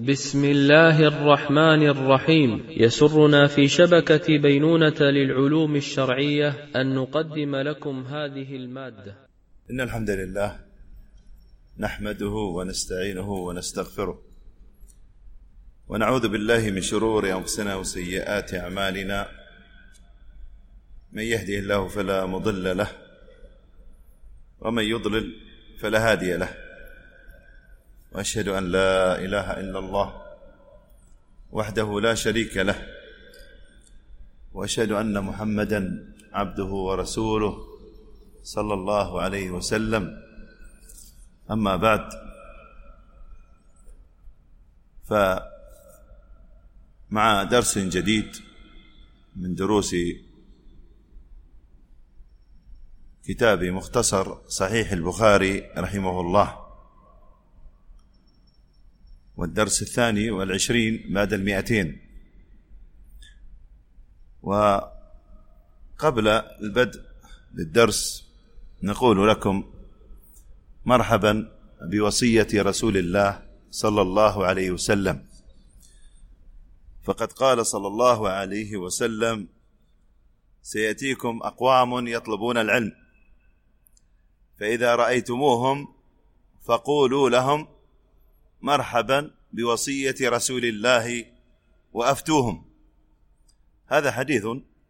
بسم الله الرحمن الرحيم. يسرنا في شبكة بينونة للعلوم الشرعية أن نقدم لكم هذه المادة. إن الحمد لله نحمده ونستعينه ونستغفره ونعوذ بالله من شرور أنفسنا وسيئات أعمالنا. من يهده الله فلا مضل له ومن يضلل فلا هادي له، وأشهد أن لا إله إلا الله وحده لا شريك له، وأشهد أن محمدًا عبده ورسوله صلى الله عليه وسلم. أما بعد، فمع درس جديد من دروس كتاب مختصر صحيح البخاري رحمه الله، والدرس 22 بعد 200. وقبل البدء بالدرس نقول لكم مرحبا بوصية رسول الله صلى الله عليه وسلم، فقد قال صلى الله عليه وسلم: سيأتيكم أقوام يطلبون العلم، فإذا رأيتموهم فقولوا لهم مرحبا بوصية رسول الله وأفتوهم. هذا حديث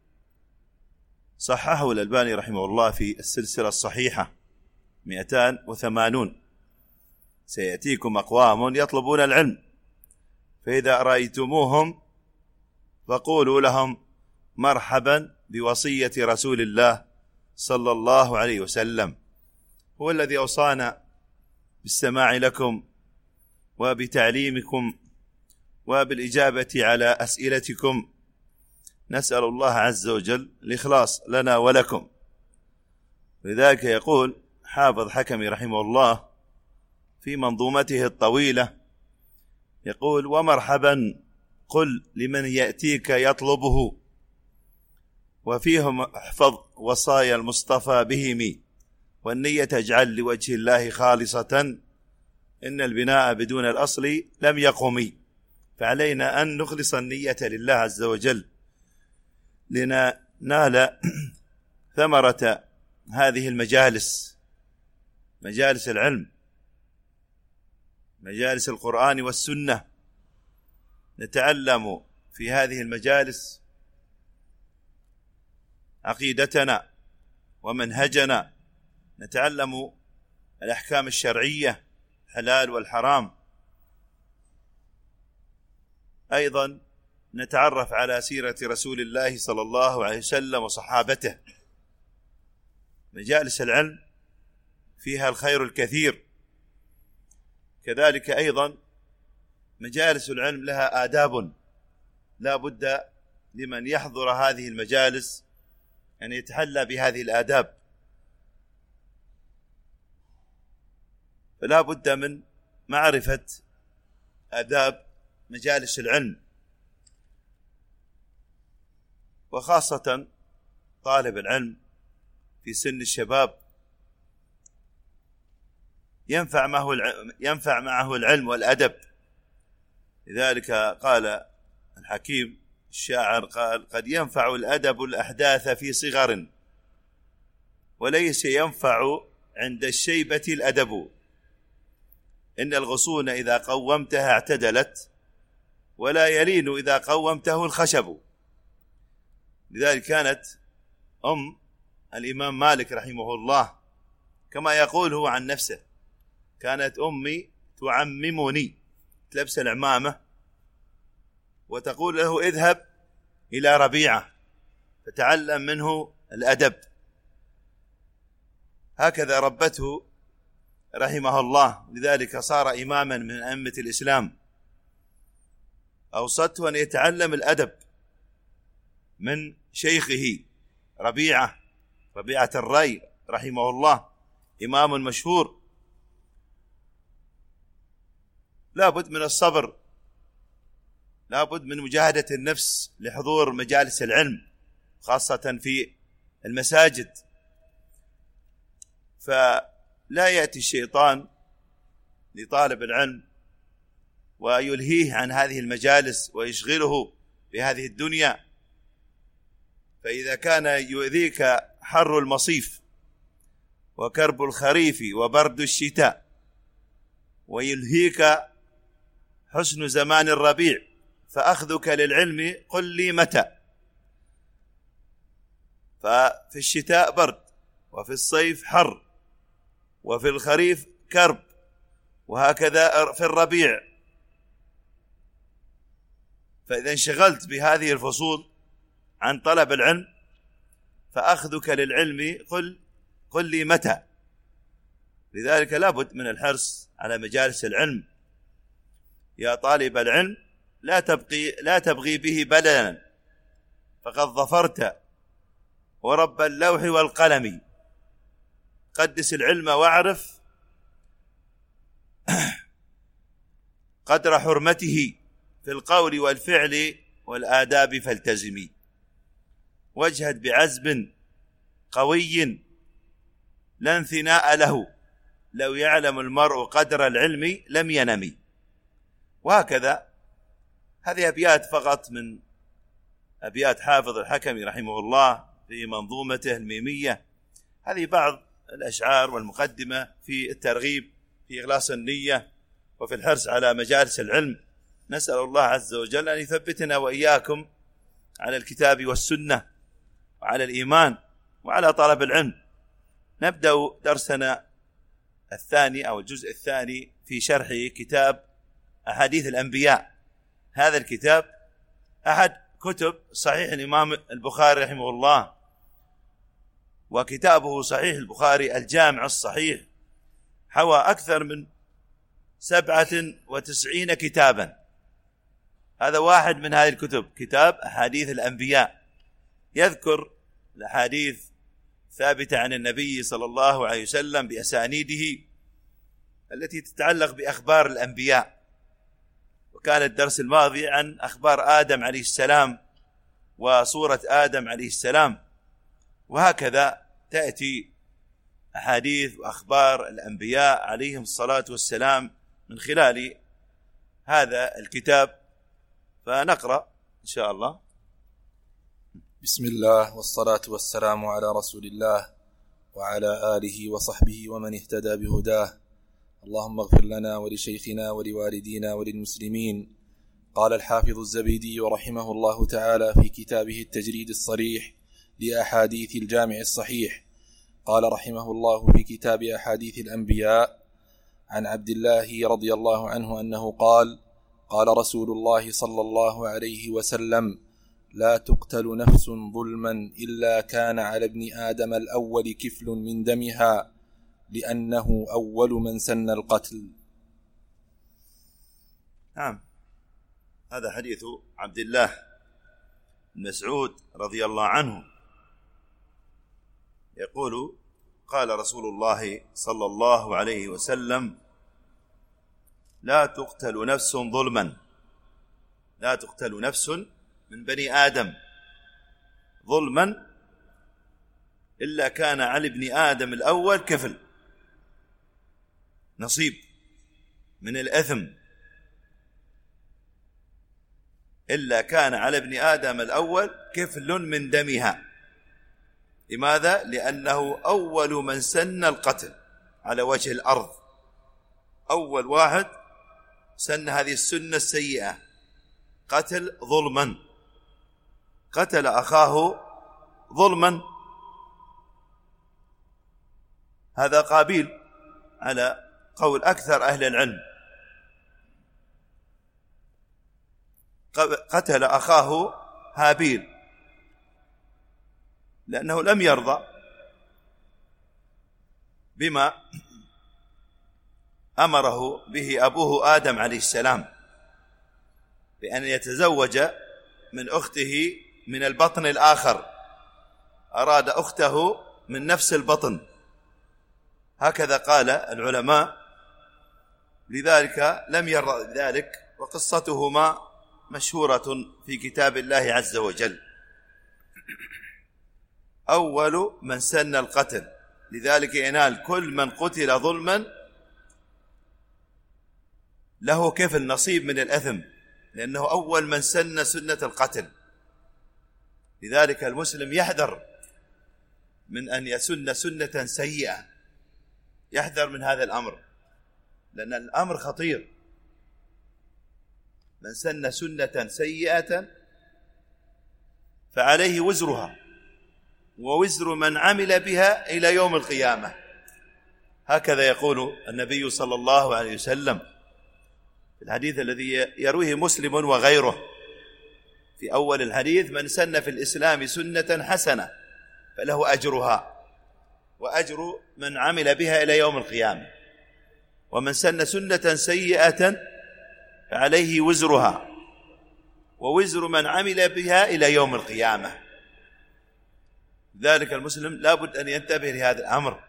صححه الألباني رحمه الله في السلسلة الصحيحة 280. سيأتيكم أقوام يطلبون العلم، فإذا رأيتموهم فقولوا لهم مرحبا بوصية رسول الله صلى الله عليه وسلم. هو الذي أوصانا بالسماع لكم وبتعليمكم وبالإجابة على أسئلتكم. نسأل الله عز وجل الإخلاص لنا ولكم. لذلك يقول حافظ حكمي رحمه الله في منظومته الطويلة، يقول: ومرحبا قل لمن يأتيك يطلبه، وفيهم احفظ وصايا المصطفى بهم، والنية اجعل لوجه الله خالصة، إن البناء بدون الأصل لم يقم. فعلينا أن نخلص النية لله عز وجل لننال ثمرة هذه المجالس، مجالس العلم، مجالس القرآن والسنة. نتعلم في هذه المجالس عقيدتنا ومنهجنا، نتعلم الأحكام الشرعية، الحلال والحرام. أيضا نتعرف على سيرة رسول الله صلى الله عليه وسلم وصحابته. مجالس العلم فيها الخير الكثير. كذلك أيضا مجالس العلم لها آداب، لا بد لمن يحضر هذه المجالس أن يتحلى بهذه الآداب، فلا بد من معرفة آداب مجالس العلم، وخاصة طالب العلم في سن الشباب ينفع معه العلم والأدب. لذلك قال الحكيم الشاعر، قال: قد ينفع الأدب الأحداث في صغر، وليس ينفع عند الشيبة الأدب. إن الغصون إذا قومتها اعتدلت، ولا يلين إذا قومته الخشب. لذلك كانت الإمام مالك رحمه الله كما يقول هو عن نفسه: كانت أمي تعممني، تلبس العمامة وتقول له: اذهب إلى ربيعة فتعلم منه الأدب. هكذا ربته رحمه الله، لذلك صار إماما من أئمة الإسلام. أوصته أن يتعلم الأدب من شيخه ربيعة الري رحمه الله، إمام مشهور. لا بد من الصبر، لا بد من مجاهدة النفس لحضور مجالس العلم، خاصة في المساجد. فلا يأتي الشيطان لطالب العلم ويلهيه عن هذه المجالس ويشغله بهذه الدنيا. فإذا كان يؤذيك حر المصيف وكرب الخريف وبرد الشتاء ويلهيك حسن زمان الربيع، فأخذك للعلم قل لي متى. ففي الشتاء برد، وفي الصيف حر، وفي الخريف كرب، وهكذا في الربيع. فإذا انشغلت بهذه الفصول عن طلب العلم فأخذك للعلم قل لي متى. لذلك لابد من الحرص على مجالس العلم. يا طالب العلم لا تبغي به بللا، فقد ظفرت ورب اللوح والقلم. قدس العلم واعرف قدر حرمته في القول والفعل والآداب فالتزمي. واجهد بعزم قوي لا انثناء له، لو يعلم المرء قدر العلم لم ينم. وهكذا هذه أبيات فقط من أبيات حافظ الحكمي رحمه الله في منظومته الميمية. هذه بعض الأشعار والمقدمة في الترغيب في إخلاص النية وفي الحرص على مجالس العلم. نسأل الله عز وجل أن يثبتنا وإياكم على الكتاب والسنة وعلى الإيمان وعلى طلب العلم. نبدأ درسنا الثاني أو الجزء الثاني في شرح كتاب أحاديث الأنبياء. هذا الكتاب أحد كتب صحيح الإمام البخاري رحمه الله، وكتابه صحيح البخاري الجامع الصحيح حوى أكثر من 97 كتابا. هذا واحد من هذه الكتب، كتاب أحاديث الأنبياء، يذكر الأحاديث ثابتة عن النبي صلى الله عليه وسلم بأسانيده التي تتعلق بأخبار الأنبياء. وكان الدرس الماضي عن أخبار آدم عليه السلام وصورة آدم عليه السلام. وهكذا تأتي أحاديث وأخبار الأنبياء عليهم الصلاة والسلام من خلال هذا الكتاب. فنقرأ إن شاء الله. بسم الله والصلاة والسلام على رسول الله وعلى آله وصحبه ومن اهتدى بهداه. اللهم اغفر لنا ولشيخنا ولوالدينا وللمسلمين. قال الحافظ الزبيدي رحمه الله تعالى في كتابه التجريد الصريح لأحاديث الجامع الصحيح، قال رحمه الله في كتاب أحاديث الأنبياء عن عبد الله رضي الله عنه أنه قال: قال رسول الله صلى الله عليه وسلم: لا تقتل نفس ظلما إلا كان على ابن آدم الأول كفل من دمها، لأنه أول من سن القتل. نعم، هذا حديث عبد الله بن مسعود رضي الله عنه يقول: قال رسول الله صلى الله عليه وسلم: لا تقتل نفس ظلما، لا تقتل نفس من بني آدم ظلما إلا كان على ابن آدم الأول كفل، نصيب من الأثم، إلا كان على ابن آدم الأول كفل من دمها. لماذا؟ لأنه أول من سن القتل على وجه الأرض، أول واحد سن هذه السنة السيئة، قتل ظلما، قتل أخاه ظلما. هذا قابيل على قول أكثر أهل العلم، قتل أخاه هابيل لأنه لم يرضى بما أمره به أبوه آدم عليه السلام بأن يتزوج من أخته من البطن الآخر، أراد أخته من نفس البطن، هكذا قال العلماء. لذلك لم يرضى بذلك، وقصتهما مشهورة في كتاب الله عز وجل. أول من سن القتل، لذلك ينال كل من قتل ظلما له كفل نصيب من الأثم، لأنه أول من سن سنة القتل. لذلك المسلم يحذر من أن يسن سنة سيئة، يحذر من هذا الأمر، لأن الأمر خطير. من سن سنة سيئة فعليه وزرها ووزر من عمل بها إلى يوم القيامة. هكذا يقول النبي صلى الله عليه وسلم في الحديث الذي يرويه مسلم وغيره في أول الحديث: من سن في الإسلام سنة حسنة فله أجرها وأجر من عمل بها إلى يوم القيامة، ومن سن سنة سيئة فعليه وزرها ووزر من عمل بها إلى يوم القيامة. ذلك المسلم لابد أن ينتبه لهذا الأمر،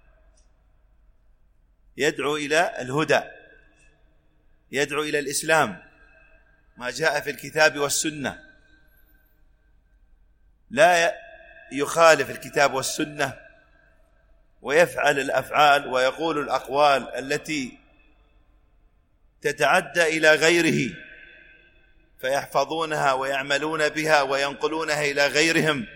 يدعو إلى الهدى، يدعو إلى الإسلام، ما جاء في الكتاب والسنة، لا يخالف الكتاب والسنة ويفعل الأفعال ويقول الأقوال التي تتعدى إلى غيره فيحفظونها ويعملون بها وينقلونها إلى غيرهم.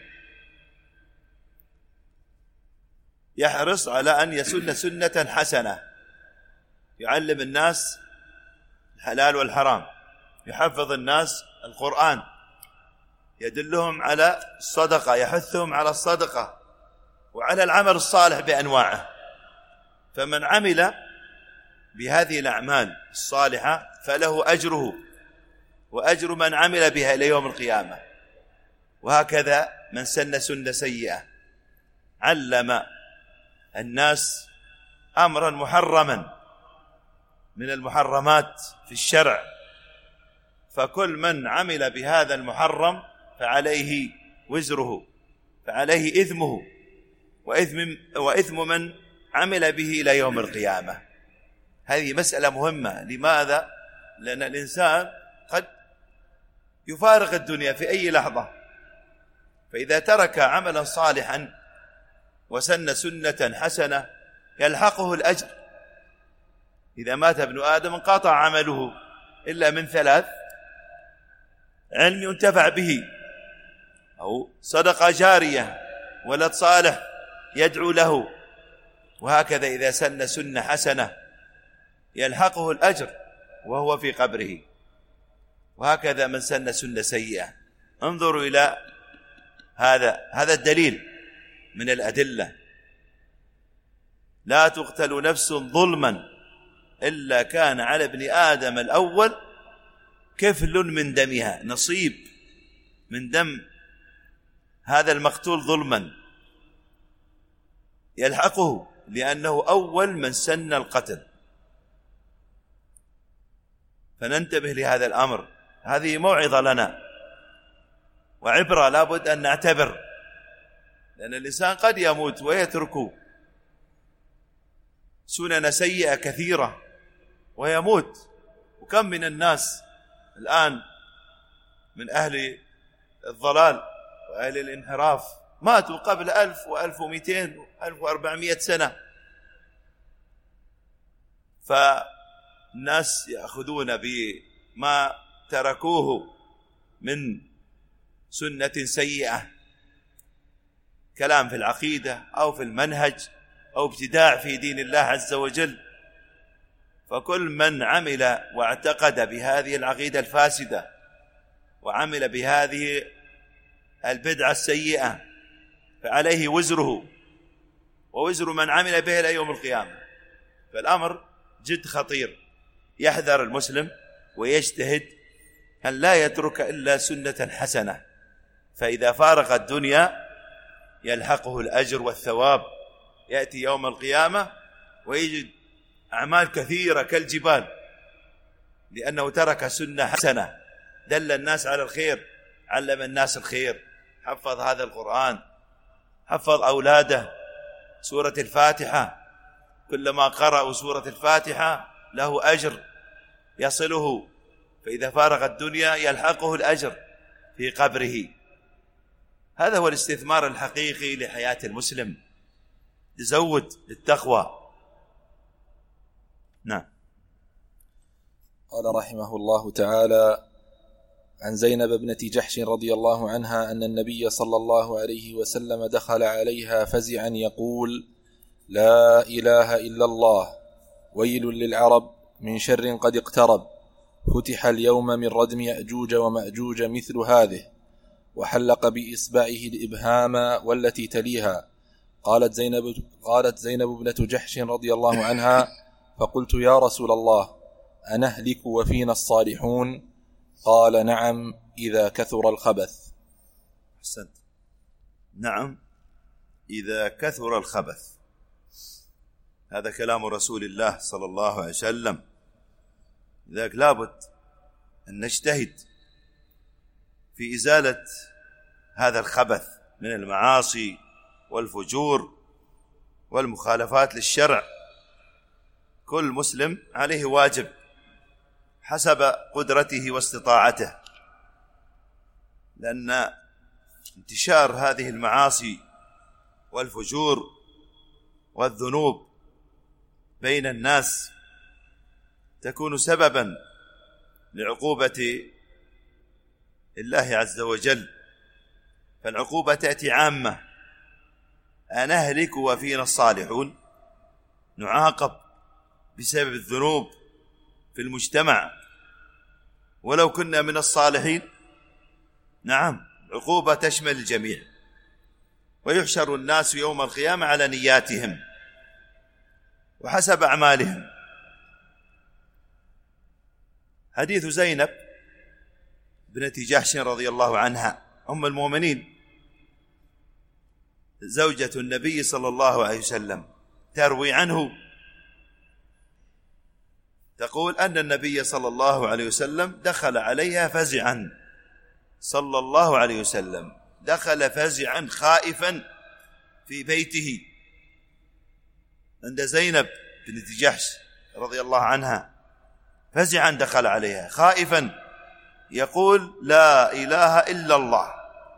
يحرص على أن يسن سنة حسنة، يعلم الناس الحلال والحرام، يحفظ الناس القرآن، يدلهم على الصدقة، يحثهم على الصدقة وعلى العمل الصالح بأنواعه. فمن عمل بهذه الأعمال الصالحة فله أجره وأجر من عمل بها إلى يوم القيامة. وهكذا من سن سنة سيئة علم الناس أمرا محرما من المحرمات في الشرع، فكل من عمل بهذا المحرم فعليه وزره، فعليه إثمه وإثم من عمل به إلى يوم القيامة. هذه مسألة مهمة. لماذا؟ لأن الإنسان قد يفارق الدنيا في أي لحظة، فإذا ترك عملا صالحا وسن سنة حسنة يلحقه الأجر. إذا مات ابن آدم انقطع عمله إلا من ثلاث: علم ينتفع به، أو صدقة جارية، ولد صالح يدعو له. وهكذا إذا سن سنة حسنة يلحقه الأجر وهو في قبره. وهكذا من سن سنة سيئة. انظروا إلى هذا الدليل من الأدلة: لا تقتل نفس ظلما إلا كان على ابن آدم الأول كفل من دمها، نصيب من دم هذا المقتول ظلما يلحقه، لأنه أول من سن القتل. فننتبه لهذا الأمر. هذه موعظة لنا وعبرة، لابد أن نعتبر، لأن الإنسان قد يموت ويترك سنن سيئة كثيرة ويموت. وكم من الناس الآن من أهل الضلال وأهل الانحراف ماتوا قبل 1000 و1200 و1400 سنة، فالناس يأخذون بما تركوه من سنة سيئة، كلام في العقيدة أو في المنهج أو ابتداع في دين الله عز وجل. فكل من عمل واعتقد بهذه العقيدة الفاسدة وعمل بهذه البدعة السيئة فعليه وزره ووزر من عمل به إلى يوم القيامة. فالأمر جد خطير، يحذر المسلم ويجتهد أن لا يترك إلا سنة حسنة، فإذا فارق الدنيا يلحقه الأجر والثواب. يأتي يوم القيامة ويجد أعمال كثيرة كالجبال، لأنه ترك سنة حسنة، دل الناس على الخير، علم الناس الخير، حفظ هذا القرآن، حفظ أولاده سورة الفاتحة، كلما قرأوا سورة الفاتحة له أجر يصله، فإذا فارغ الدنيا يلحقه الأجر في قبره. هذا هو الاستثمار الحقيقي لحياة المسلم. تزود التقوى. نعم. قال رحمه الله تعالى: عن زينب ابنة جحش رضي الله عنها أن النبي صلى الله عليه وسلم دخل عليها فزعا يقول: لا إله إلا الله، ويل للعرب من شر قد اقترب، فتح اليوم من ردم يأجوج ومأجوج مثل هذه، وحلق بإصبعه الإبهام والتي تليها. قالت زينب ابنة جحش رضي الله عنها: فقلت: يا رسول الله، أنهلك وفينا الصالحون؟ قال: نعم، إذا كثر الخبث. أحسنت. نعم، إذا كثر الخبث. هذا كلام رسول الله صلى الله عليه وسلم. لذلك لابد أن نجتهد في إزالة هذا الخبث من المعاصي والفجور والمخالفات للشرع. كل مسلم عليه واجب حسب قدرته واستطاعته، لأن انتشار هذه المعاصي والفجور والذنوب بين الناس تكون سببا لعقوبة الله عز وجل. فالعقوبة تأتي عامة: أنهلك وفينا الصالحون، نعاقب بسبب الذنوب في المجتمع ولو كنا من الصالحين. نعم، عقوبة تشمل الجميع. ويحشر الناس يوم القيامة على نياتهم وحسب أعمالهم. حديث زينب بنت جحش رضي الله عنها أم المؤمنين زوجة النبي صلى الله عليه وسلم تروي عنه، تقول أن النبي صلى الله عليه وسلم دخل عليها فزعا، صلى الله عليه وسلم دخل فزعا خائفا في بيته عند زينب بنت جحش رضي الله عنها، فزعا دخل عليها خائفا يقول: لا إله إلا الله،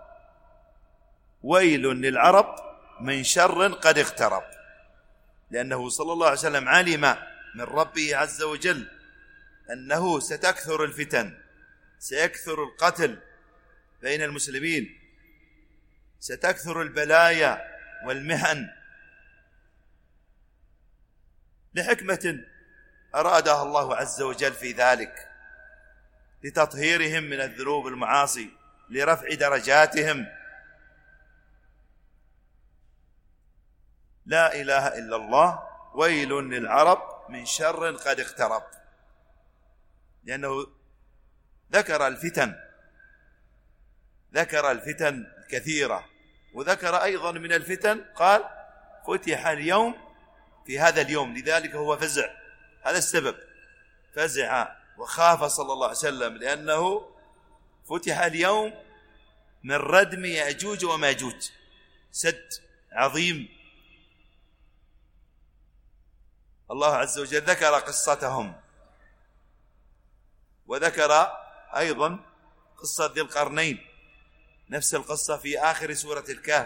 ويل للعرب من شر قد اقترب. لأنه صلى الله عليه وسلم علم من ربه عز وجل أنه ستكثر الفتن، سيكثر القتل بين المسلمين، ستكثر البلايا والمحن، لحكمة أرادها الله عز وجل في ذلك، لتطهيرهم من الذنوب والمعاصي، لرفع درجاتهم. لا إله إلا الله، ويل للعرب من شر قد اقترب. لأنه ذكر الفتن الكثيرة، وذكر أيضا من الفتن قال: فتح اليوم، في هذا اليوم، لذلك هو فزع. هذا السبب، فزع وخاف صلى الله عليه وسلم، لأنه فتح اليوم من ردم يأجوج وماجوج، سد عظيم. الله عز وجل ذكر قصتهم، وذكر أيضا قصة ذي القرنين، نفس القصة في آخر سورة الكهف،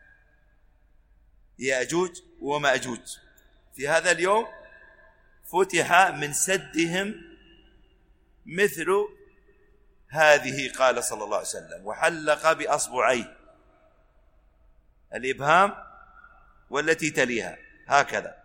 يأجوج ومأجوج. في هذا اليوم فتح من سدهم مثل هذه، قال صلى الله عليه وسلم: وحلق بأصبعيه الإبهام والتي تليها، هكذا.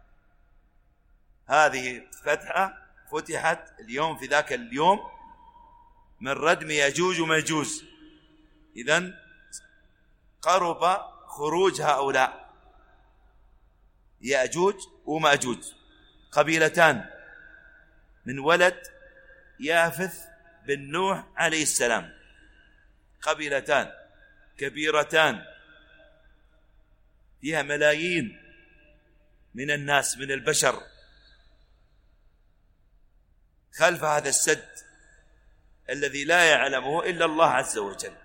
هذه فتحة فتحت اليوم في ذاك اليوم من ردم يأجوج وماجوج. إذن قرب خروج هؤلاء يأجوج وماجوج، قبيلتان من ولد يافث بن نوح عليه السلام، قبيلتان كبيرتان فيها ملايين من الناس من البشر. خلف هذا السد الذي لا يعلمه إلا الله عز وجل،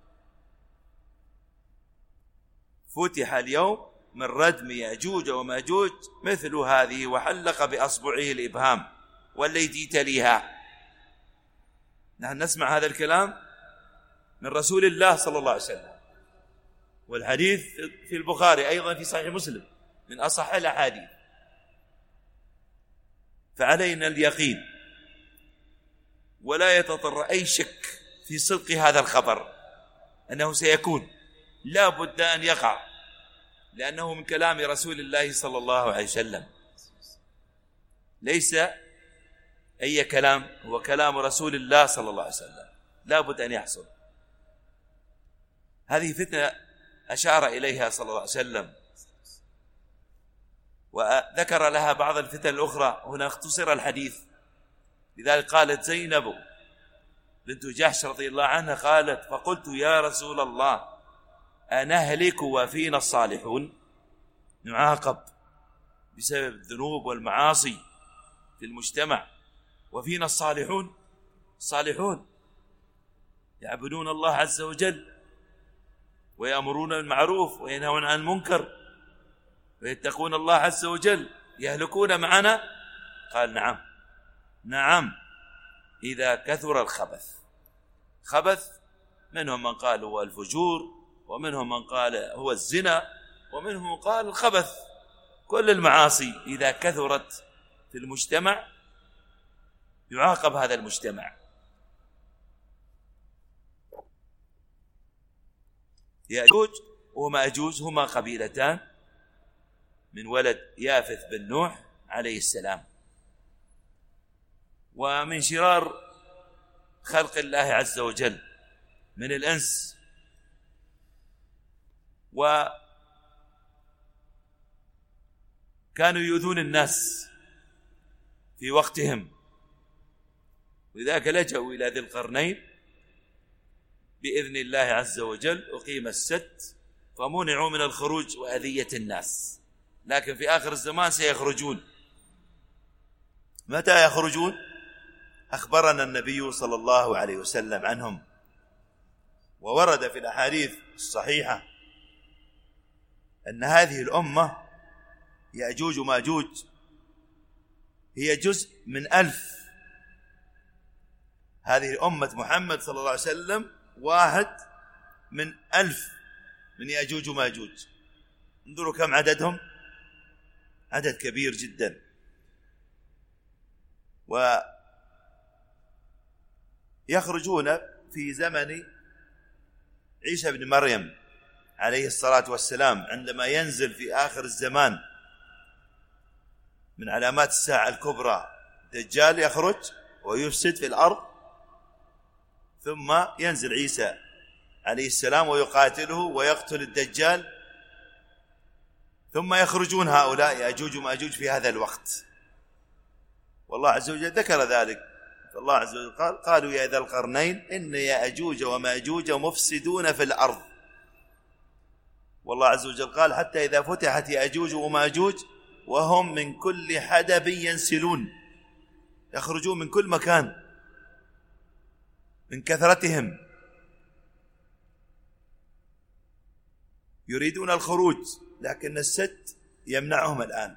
فتح اليوم من ردم يأجوج وماجوج مثل هذه، وحلق بأصبعه الإبهام والتي تليها. نحن نسمع هذا الكلام من رسول الله صلى الله عليه وسلم، والحديث في البخاري أيضا في صحيح مسلم من أصح الأحاديث. فعلينا اليقين ولا يتطرق أي شك في صدق هذا الخبر أنه سيكون، لا بد أن يقع، لأنه من كلام رسول الله صلى الله عليه وسلم، ليس أي كلام، هو كلام رسول الله صلى الله عليه وسلم، لا بد أن يحصل. هذه فتنة أشار إليها صلى الله عليه وسلم، وذكر لها بعض الفتن الأخرى، هنا اختصر الحديث. لذلك قالت زينب بنت جحش رضي الله عنها قالت: فقلت يا رسول الله أنهلك وفينا الصالحون؟ نعاقب بسبب الذنوب والمعاصي في المجتمع، وفينا الصالحون، الصالحون يعبدون الله عز وجل ويأمرون بالمعروف وينهون عن المنكر ويتقون الله عز وجل، يهلكون معنا؟ قال: نعم نعم، إذا كثر الخبث. خبث منهم من قال هو الفجور، ومنهم من قال هو الزنا، ومنهم من قال الخبث. كل المعاصي إذا كثرت في المجتمع يعاقب هذا المجتمع. يأجوج ومأجوج هما قبيلتان من ولد يافث بن نوح عليه السلام، ومن شرار خلق الله عز وجل من الإنس، وكانوا يؤذون الناس في وقتهم، ولذلك لجأوا إلى ذي القرنين بإذن الله عز وجل، أقيم السد فمنعوا من الخروج وأذية الناس. لكن في آخر الزمان سيخرجون. متى يخرجون؟ أخبرنا النبي صلى الله عليه وسلم عنهم، وورد في الأحاديث الصحيحة أن هذه الأمة يأجوج وماجوج هي جزء من 1000. هذه أمة محمد صلى الله عليه وسلم 1 من 1000 من يأجوج وماجوج. انظروا كم عددهم، عدد كبير جدا. ويخرجون في زمن عيسى بن مريم عليه الصلاة والسلام، عندما ينزل في آخر الزمان من علامات الساعة الكبرى دجال يخرج ويفسد في الأرض، ثم ينزل عيسى عليه السلام ويقاتله ويقتل الدجال، ثم يخرجون هؤلاء يأجوج ومأجوج في هذا الوقت. والله عز وجل ذكر ذلك، فالله عز وجل قال: قالوا يا ذا القرنين إن يأجوج ومأجوج مفسدون في الأرض. والله عز وجل قال: حتى إذا فتحت يأجوج ومأجوج وهم من كل حدب ينسلون، يخرجون من كل مكان من كثرتهم، يريدون الخروج لكن السد يمنعهم الآن.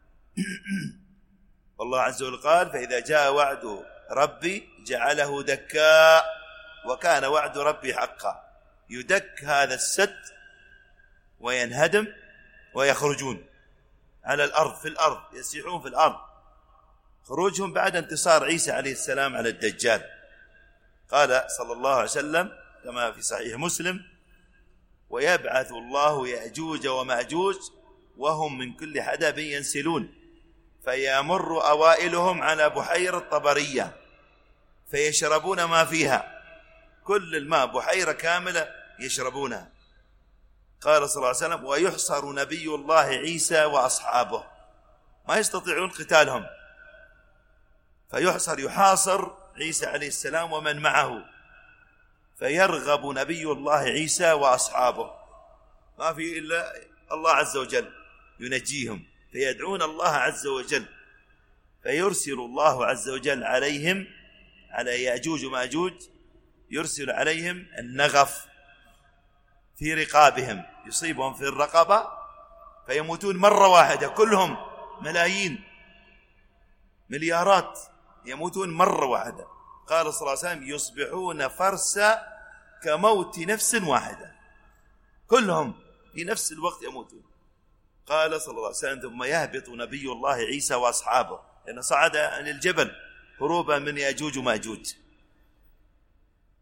والله عز وجل قال: فإذا جاء وعد ربي جعله دكاء وكان وعد ربي حقا. يدك هذا السد وينهدم ويخرجون على الأرض، في الأرض يسيحون في الأرض. خروجهم بعد انتصار عيسى عليه السلام على الدجال. قال صلى الله عليه وسلم كما في صحيح مسلم: ويبعث الله يأجوج ومأجوج وهم من كل حدب ينسلون، فيمر أوائلهم على بحيرة طبرية فيشربون ما فيها، كل الماء بحيرة كاملة يشربونها. قال صلى الله عليه وسلم: ويحصر نبي الله عيسى وأصحابه، ما يستطيعون قتالهم، فيحصر يحاصر عيسى عليه السلام ومن معه، فيرغب نبي الله عيسى وأصحابه، ما في إلا الله عز وجل ينجيهم، فيدعون الله عز وجل، فيرسل الله عز وجل عليهم، على يأجوج ومأجوج، يرسل عليهم النغف في رقابهم، يصيبهم في الرقبة فيموتون مرة واحدة، كلهم ملايين مليارات يموتون مرة واحدة. قال صلى الله عليه وسلم: يصبحون فرسا كموت نفس واحدة، كلهم في نفس الوقت يموتون. قال صلى الله عليه وسلم: ثم يهبط نبي الله عيسى وأصحابه، لأنه صعد عن الجبل هروبا من يأجوج ومأجوج،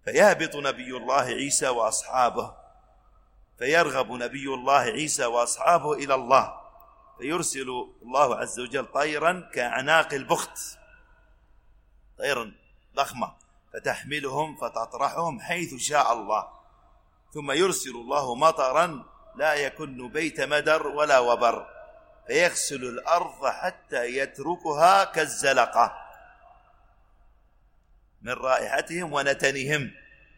فيهبط نبي الله عيسى وأصحابه، فيرغب نبي الله عيسى وأصحابه إلى الله، فيرسل الله عز وجل طيرا كأعناق البخت، طيرا ضخمة، فتحملهم فتطرحهم حيث شاء الله، ثم يرسل الله مطرا لا يكن بيت مدر ولا وبر، فيغسل الأرض حتى يتركها كالزلقة من رائحتهم ونتنهم.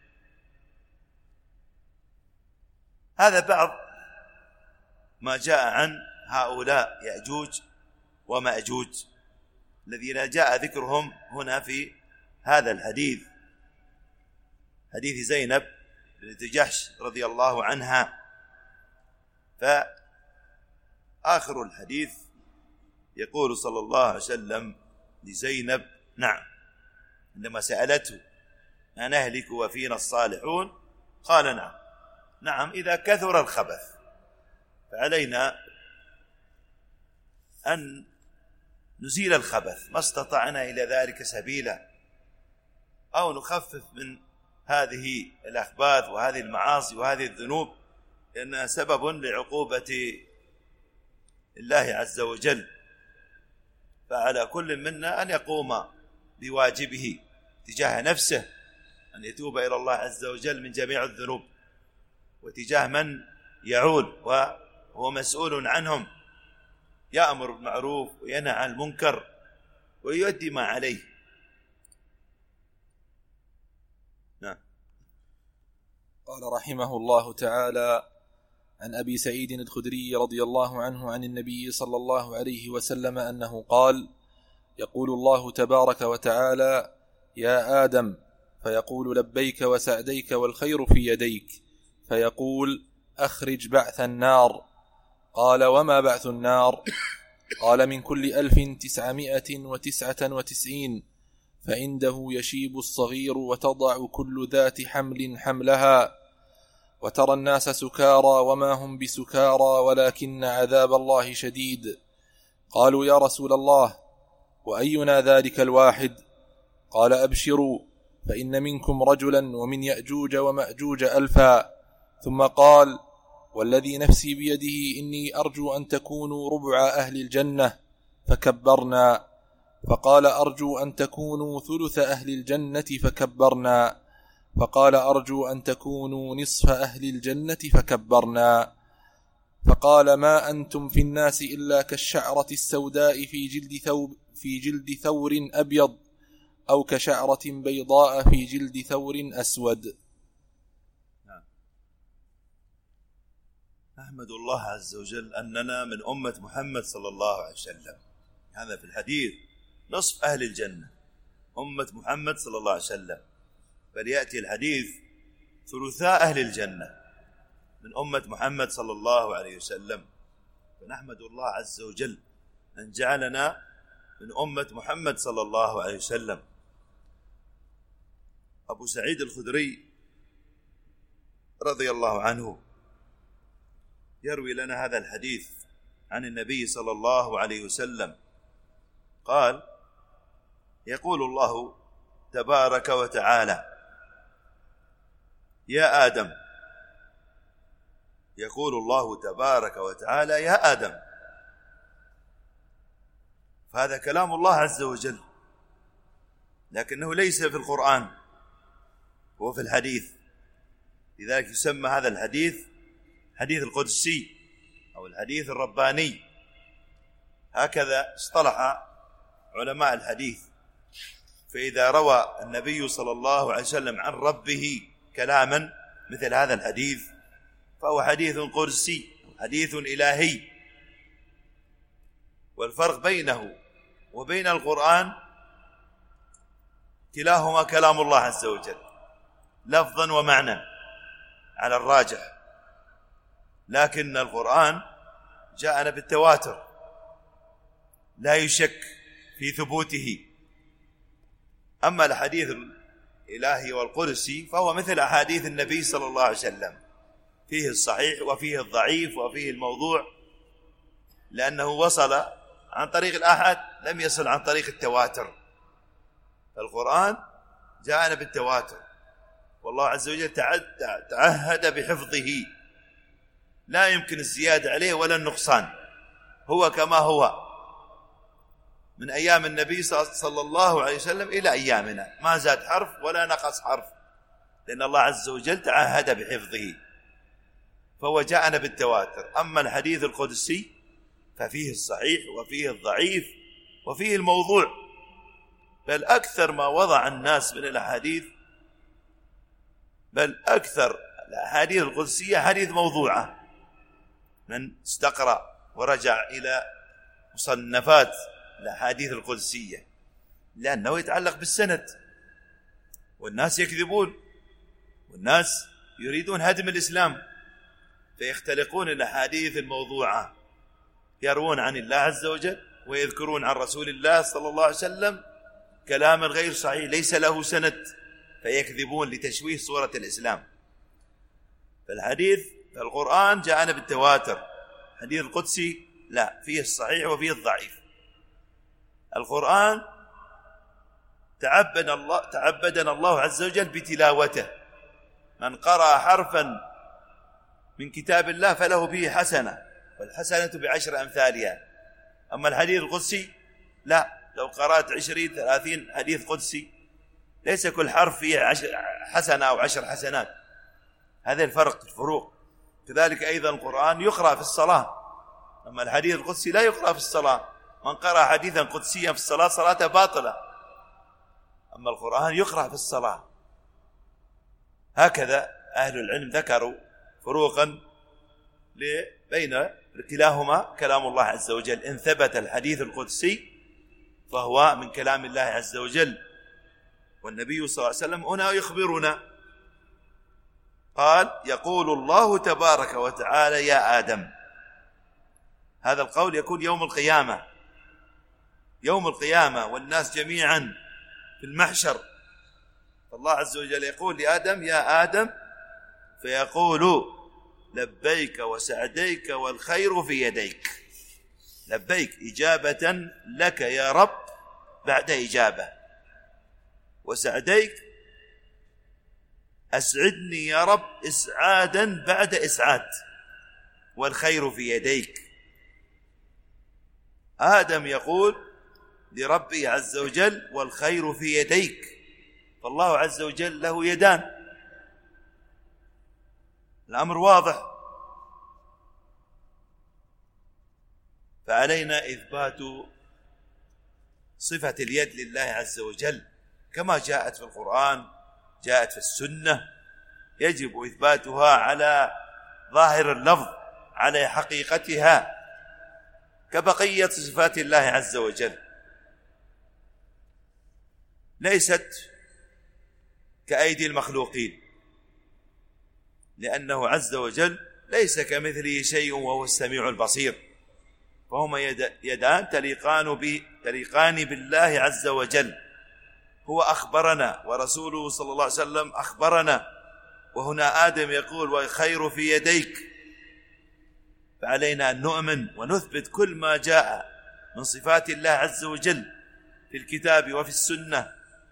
هذا بعض ما جاء عن هؤلاء يأجوج ومأجوج الذين جاء ذكرهم هنا في هذا الحديث، حديث زينب بنت جحش رضي الله عنها. فآخر الحديث يقول صلى الله عليه وسلم لزينب: نعم، عندما سألته: أنهلك وفينا الصالحون؟ قال: نعم، نعم، إذا كثر الخبث، فعلينا أن نزيل الخبث ما استطعنا إلى ذلك سبيلا، أو نخفف من هذه الأخباث وهذه المعاصي وهذه الذنوب، لأنها سبب لعقوبة الله عز وجل. فعلى كل منا أن يقوم بواجبه تجاه نفسه، أن يتوب إلى الله عز وجل من جميع الذنوب، وتجاه من يعول وهو مسؤول عنهم، يأمر بالمعروف وينهى عن المنكر ويؤدي ما عليه. نعم. قال رحمه الله تعالى: عن أبي سعيد الخدري رضي الله عنه عن النبي صلى الله عليه وسلم أنه قال: يقول الله تبارك وتعالى: يا آدم، فيقول: لبيك وسعديك والخير في يديك، فيقول: أخرج بعث النار. قال: وما بعث النار؟ قال: من كل 1999 فعنده يشيب الصغير وتضع كل ذات حمل حملها، وترى الناس سكارى وما هم بسكارى ولكن عذاب الله شديد. قالوا: يا رسول الله، وأينا ذلك الواحد؟ قال: أبشروا، فإن منكم رجلا ومن يأجوج ومأجوج 1000. ثم قال: والذي نفسي بيده إني أرجو أن تكونوا ربع أهل الجنة، فكبرنا. فقال: أرجو أن تكونوا ثلث أهل الجنة، فكبرنا. فقال: أرجو أن تكونوا نصف أهل الجنة، فكبرنا. فقال: ما أنتم في الناس إلا كالشعرة السوداء في جلد ثور أبيض، أو كشعرة بيضاء في جلد ثور أسود. أحمد الله عز وجل أننا من أمة محمد صلى الله عليه وسلم. هذا في الحديث نصف أهل الجنة أمة محمد صلى الله عليه وسلم، بل يأتي الحديث ثلثاء أهل الجنة من أمة محمد صلى الله عليه وسلم. فنحمد الله عز وجل أن جعلنا من أمة محمد صلى الله عليه وسلم. أبو سعيد الخدري رضي الله عنه يروي لنا هذا الحديث عن النبي صلى الله عليه وسلم قال: يقول الله تبارك وتعالى: يا آدم، يقول الله تبارك وتعالى: يا آدم. فهذا كلام الله عز وجل، لكنه ليس في القرآن، هو في الحديث. لذلك يسمى هذا الحديث حديث القدسي أو الحديث الرباني، هكذا اصطلح علماء الحديث. فإذا روى النبي صلى الله عليه وسلم عن ربه كلاما مثل هذا الحديث فهو حديث قدسي، حديث إلهي. والفرق بينه وبين القرآن كلاهما كلام الله عز وجل لفظا ومعنى على الراجح، لكن القرآن جاءنا بالتواتر لا يشك في ثبوته. أما الحديث الإلهي والقدسي فهو مثل أحاديث النبي صلى الله عليه وسلم، فيه الصحيح وفيه الضعيف وفيه الموضوع، لأنه وصل عن طريق الأحد لم يصل عن طريق التواتر. فالقرآن جاءنا بالتواتر، والله عز وجل تعهد بحفظه، لا يمكن الزيادة عليه ولا النقصان، هو كما هو من أيام النبي صلى الله عليه وسلم إلى أيامنا، ما زاد حرف ولا نقص حرف، لأن الله عز وجل تعهد بحفظه، فهو جاءنا بالتواتر. أما الحديث القدسي ففيه الصحيح وفيه الضعيف وفيه الموضوع، بل أكثر ما وضع الناس من الأحاديث، بل أكثر الأحاديث القدسية حديث موضوعة. من استقرأ ورجع إلى مصنفات الأحاديث القدسية، لأنه يتعلق بالسند، والناس يكذبون، والناس يريدون هدم الإسلام، فيختلقون الأحاديث الموضوعة، يروون عن الله عز وجل ويذكرون عن رسول الله صلى الله عليه وسلم كلاما غير صحيح ليس له سند، فيكذبون لتشويه صورة الإسلام. فالحديث في القرآن جاءنا بالتواتر، حديث القدسي لا، فيه الصحيح وفيه الضعيف. القرآن تعبدنا الله عز وجل بتلاوته، من قرأ حرفا من كتاب الله فله به حسنة، والحسنة بعشر أمثالها. أما الحديث القدسي لا، لو قرأت 20-30 حديث قدسي ليس كل حرف فيه حسنة أو 10 حسنات، هذا الفروق. كذلك أيضا القرآن يقرأ في الصلاة، أما الحديث القدسي لا يقرأ في الصلاة، من قرأ حديثا قدسيا في الصلاة صلاته باطلة، أما القرآن يقرأ في الصلاة. هكذا أهل العلم ذكروا فروقا بين كلاهما كلام الله عز وجل. إن ثبت الحديث القدسي فهو من كلام الله عز وجل، والنبي صلى الله عليه وسلم هنا يخبرنا، قال يقول الله تبارك وتعالى يا آدم. هذا القول يكون يوم القيامة، يوم القيامة والناس جميعا في المحشر، الله عز وجل يقول لآدم يا آدم، فيقول لبيك وسعديك والخير في يديك. لبيك إجابة لك يا رب بعد إجابة، وسعديك أسعدني يا رب إسعادا بعد إسعاد، والخير في يديك. آدم يقول لربه عز وجل والخير في يديك، فالله عز وجل له يدان، الأمر واضح. فعلينا إثبات صفة اليد لله عز وجل كما جاءت في القرآن، جاءت في السنة، يجب إثباتها على ظاهر اللفظ، على حقيقتها كبقية صفات الله عز وجل، ليست كأيدي المخلوقين، لأنه عز وجل ليس كمثله شيء وهو السميع البصير، فهما يدان تليقان بالله عز وجل. هو أخبرنا ورسوله صلى الله عليه وسلم أخبرنا، وهنا آدم يقول والخير في يديك، فعلينا أن نؤمن ونثبت كل ما جاء من صفات الله عز وجل في الكتاب وفي السنة،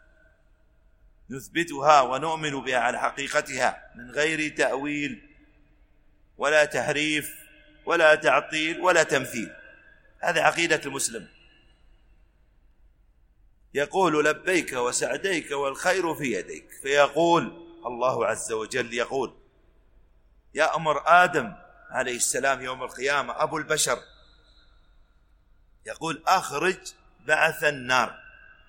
نثبتها ونؤمن بها على حقيقتها من غير تأويل ولا تحريف ولا تعطيل ولا تمثيل. هذه عقيدة المسلم. يقول لبيك وسعديك والخير في يديك، فيقول الله عز وجل يقول يأمر آدم عليه السلام يوم القيامة أبو البشر، يقول أخرج بعث النار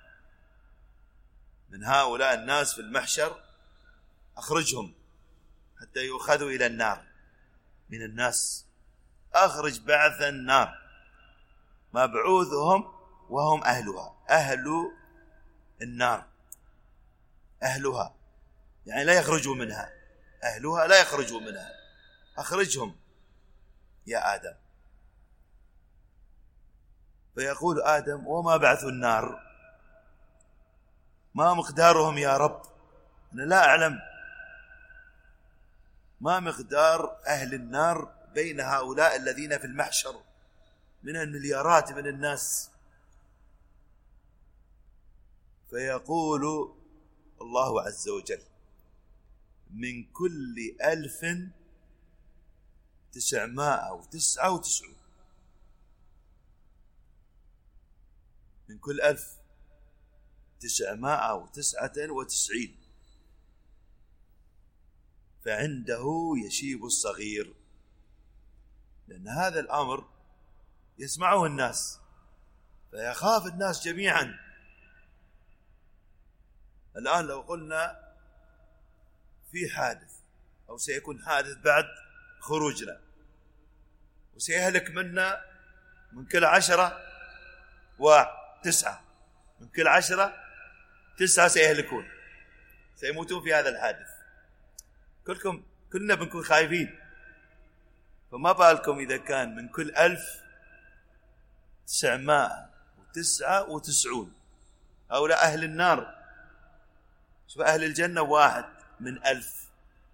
من هؤلاء الناس في المحشر، أخرجهم حتى يؤخذوا إلى النار من الناس، أخرج بعث النار، مبعوثهم وهم أهلها، أهل النار أهلها، يعني لا يخرجوا منها، أهلها لا يخرجوا منها، أخرجهم يا آدم. فيقول آدم وما بعث النار، ما مقدارهم يا رب؟ أنا لا أعلم ما مقدار أهل النار بين هؤلاء الذين في المحشر من المليارات من الناس. فيقول الله عز وجل من كل 1999. من كل 1999 فعنده يشيب الصغير، لأن هذا الأمر يسمعه الناس فيخاف الناس جميعا. الآن لو قلنا في حادث أو سيكون حادث بعد خروجنا وسيهلك منا من كل 10 و9، من كل 10 9 سيهلكون، سيموتون في هذا الحادث، كلنا بنكون خايفين، فما بالكم إذا كان من كل 1999 هؤلاء أهل النار، شوف أهل الجنة 1 من 1000.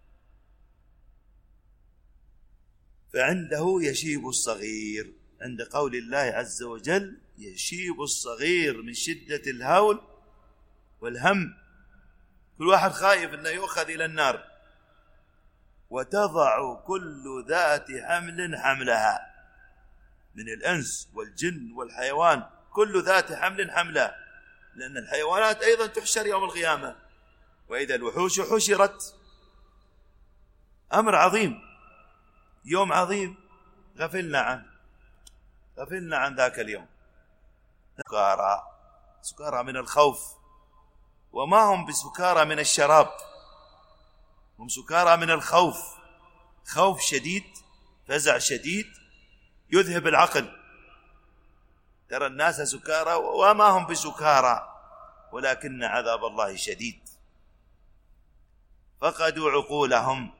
فعنده يشيب الصغير، عند قول الله عز وجل يشيب الصغير من شدة الهول والهم، كل واحد خايف أنه يؤخذ إلى النار. وتضع كل ذات حمل حملها، من الأنس والجن والحيوان، كل ذات حمل حملها، لأن الحيوانات أيضا تحشر يوم القيامة، وإذا الوحوش حشرت. أمر عظيم، يوم عظيم غفلنا عن ذاك اليوم. سكارى من الخوف، وما هم بسكارى من الشراب، هم سكارى من الخوف، خوف شديد، فزع شديد يذهب العقل. ترى الناس سكارى وما هم بسكارى ولكن عذاب الله شديد. فقدوا عقولهم،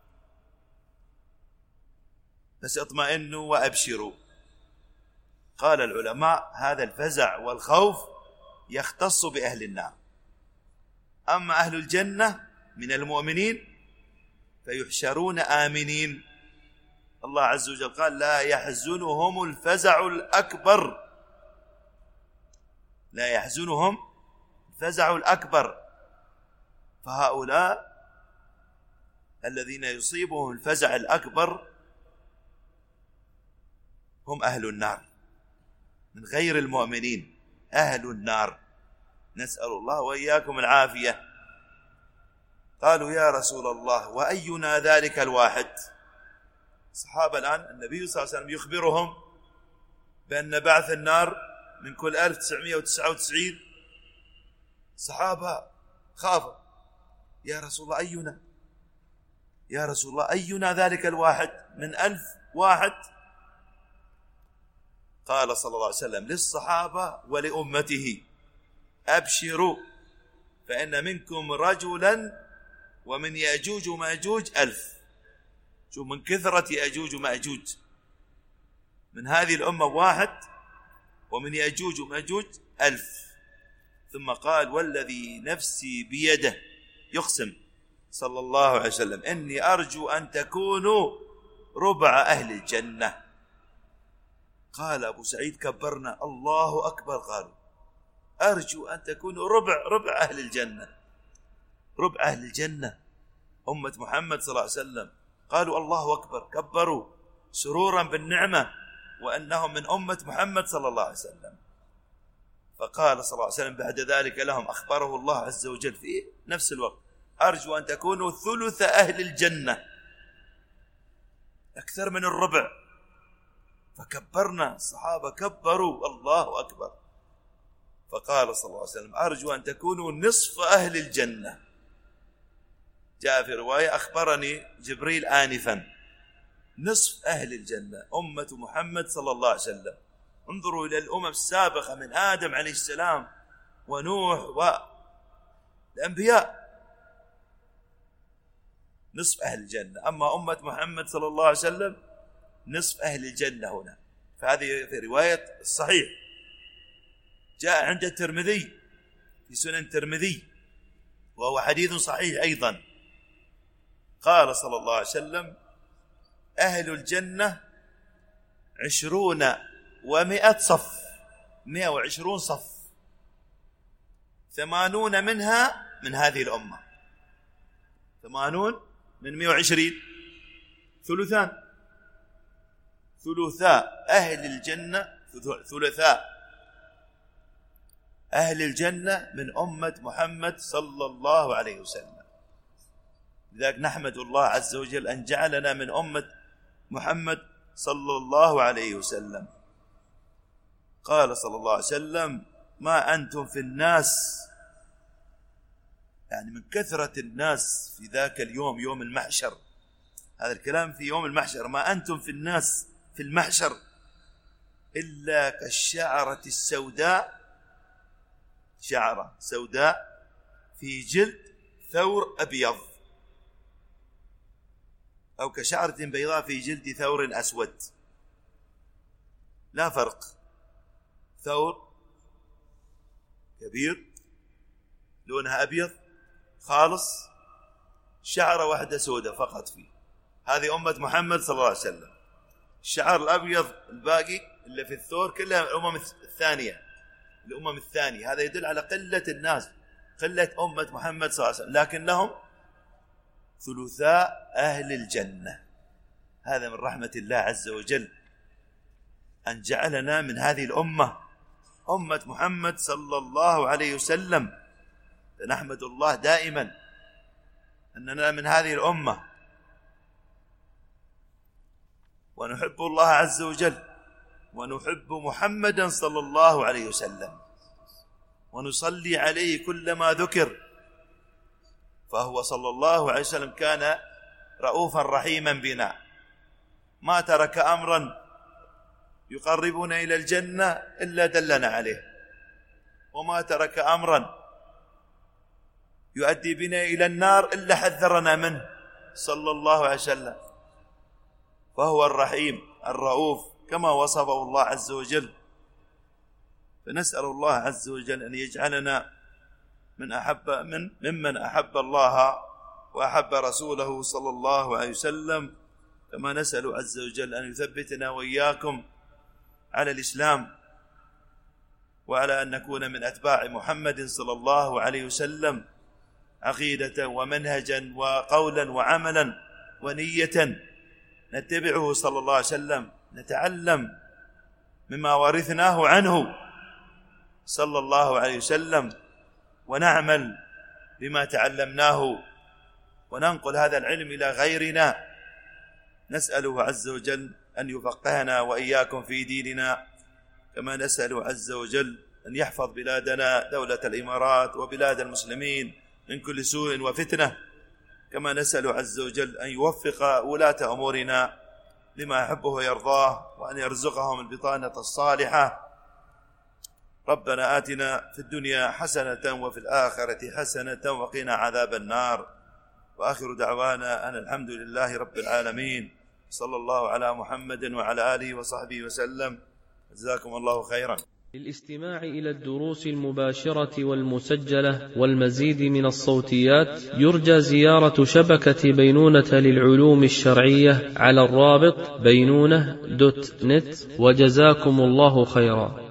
بس اطمئنوا وأبشروا. قال العلماء هذا الفزع والخوف يختص بأهل النار، أما أهل الجنة من المؤمنين فيحشرون آمنين. الله عز وجل قال لا يحزنهم الفزع الأكبر، لا يحزنهم الفزع الأكبر. فهؤلاء الذين يصيبهم الفزع الأكبر هم أهل النار من غير المؤمنين، أهل النار، نسأل الله وإياكم العافية. قالوا يا رسول الله وأينا ذلك الواحد؟ الصحابة الآن النبي صلى الله عليه وسلم يخبرهم بأن بعث النار من كل 1999. الصحابة خافوا، يا رسول الله أينا، يا رسول الله أينا ذلك الواحد من 1000 واحد؟ قال صلى الله عليه وسلم للصحابة ولأمته أبشروا فإن منكم رجلا ومن يأجوج ومأجوج 1000. شوف من كثرة يأجوج ومأجوج، من هذه الأمة 1 ومن يأجوج ومأجوج 1000. ثم قال والذي نفسي بيده، يقسم صلى الله عليه وسلم إني أرجو أن تكونوا ربع أهل الجنة. قال أبو سعيد كبرنا الله أكبر، قالوا أرجو أن تكونوا ربع أهل الجنة، ربع أهل الجنة أمة محمد صلى الله عليه وسلم. قالوا الله أكبر، كبروا سرورا بالنعمة وأنهم من أمة محمد صلى الله عليه وسلم. فقال صلى الله عليه وسلم بعد ذلك لهم، أخبره الله عز وجل في نفس الوقت، أرجو أن تكونوا ثلث أهل الجنة، أكثر من الربع. فكبرنا، الصحابة كبروا الله أكبر. فقال صلى الله عليه وسلم أرجو أن تكونوا نصف أهل الجنة. جاء في رواية أخبرني جبريل آنفا نصف أهل الجنة أمة محمد صلى الله عليه وسلم. انظروا إلى الأمم السابقة من آدم عليه السلام ونوح والأنبياء، نصف أهل الجنة. أما أمة محمد صلى الله عليه وسلم نصف أهل الجنة هنا. فهذه في رواية الصحيح جاء عند الترمذي في سنن الترمذي وهو حديث صحيح أيضا. قال صلى الله عليه وسلم أهل الجنة 20 و100 صف، 120 صف، 80 منها من هذه الأمة، 80 80 من 120 ثلثاء أهل الجنة، ثلثاء أهل الجنة من أمة محمد صلى الله عليه وسلم. لذلك نحمد الله عز وجل أن جعلنا من أمة محمد صلى الله عليه وسلم. قال صلى الله عليه وسلم: ما أنتم في الناس، يعني من كثرة الناس في ذاك اليوم يوم المحشر، هذا الكلام في يوم المحشر، ما أنتم في الناس في المحشر إلا كالشعرة السوداء، شعرة سوداء في جلد ثور أبيض، أو كشعرة بيضاء في جلد ثور أسود، لا فرق. ثور كبير لونها أبيض خالص، شعرة واحدة سوداء فقط فيه. هذه أمة محمد صلى الله عليه وسلم. الشعر الأبيض الباقي اللي في الثور كلها الأمم الثانية. هذا يدل على قلة الناس، قلة أمة محمد صلى الله عليه وسلم، لكن لهم ثلثاء أهل الجنة. هذا من رحمة الله عز وجل أن جعلنا من هذه الأمة، أمة محمد صلى الله عليه وسلم. فنحمد الله دائما أننا من هذه الأمة، ونحب الله عز وجل، ونحب محمدا صلى الله عليه وسلم، ونصلي عليه كلما ذكر، فهو صلى الله عليه وسلم كان رؤوفا رحيما بنا، ما ترك أمرا يقربنا إلى الجنة إلا دلنا عليه، وما ترك أمرا يؤدي بنا إلى النار إلا حذرنا منه صلى الله عليه وسلم. فهو الرحيم الرؤوف كما وصفه الله عز وجل. فنسأل الله عز وجل أن يجعلنا ممن أحب الله وأحب رسوله صلى الله عليه وسلم، كما نسأل عز وجل أن يثبتنا وإياكم على الإسلام، وعلى أن نكون من أتباع محمد صلى الله عليه وسلم عقيدة ومنهجا وقولا وعملا ونية، نتبعه صلى الله عليه وسلم، نتعلم مما ورثناه عنه صلى الله عليه وسلم، ونعمل بما تعلمناه، وننقل هذا العلم إلى غيرنا. نسأله عز وجل أن يفقهنا وإياكم في ديننا، كما نسأله عز وجل أن يحفظ بلادنا دولة الإمارات وبلاد المسلمين من كل سوء وفتنة، كما نسأل عز وجل أن يوفق ولاة أمورنا لما يحبه ويرضاه، وأن يرزقهم البطانة الصالحة. ربنا آتنا في الدنيا حسنة وفي الآخرة حسنة وقنا عذاب النار. وآخر دعوانا أن الحمد لله رب العالمين، صلى الله على محمد وعلى آله وصحبه وسلم. جزاكم الله خيرا. للاستماع إلى الدروس المباشرة والمسجلة والمزيد من الصوتيات يرجى زيارة شبكة بينونة للعلوم الشرعية على الرابط بينونة.net. وجزاكم الله خيرا.